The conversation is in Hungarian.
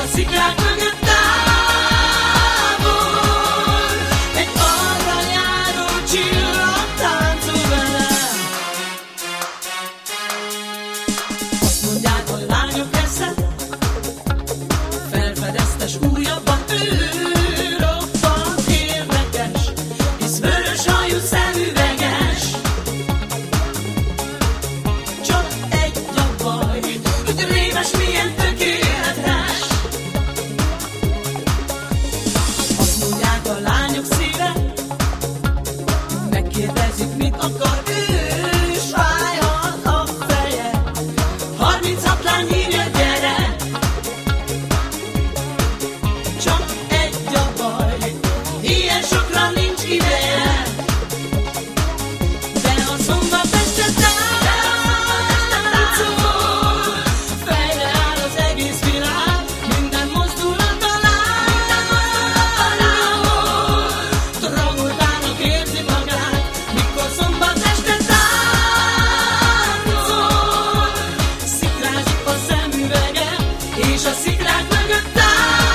sziklák mögött távol, egy arra járó csillag táncol velem. Azt mondják, a lányok esze felfedeztes újabban, ő roppant érdekes, hisz vörös hajú szemüveges. Csak egy a baj, hogy rémes, milyen tökéletes. Azt mondják, a lányok szíve, megkérdezik, mit akar ő, és fájhat a feje. 36 lány hívja, gyere. Csak egy a baj, ilyen sokra nincs ideje. De a szombat este táncol, fejre áll az egész világ, minden mozdulat a lábon. Dragultának érzi magát, mikor szombat este táncol. Sziklázik a szemüvege, és a sziklák mögött távol.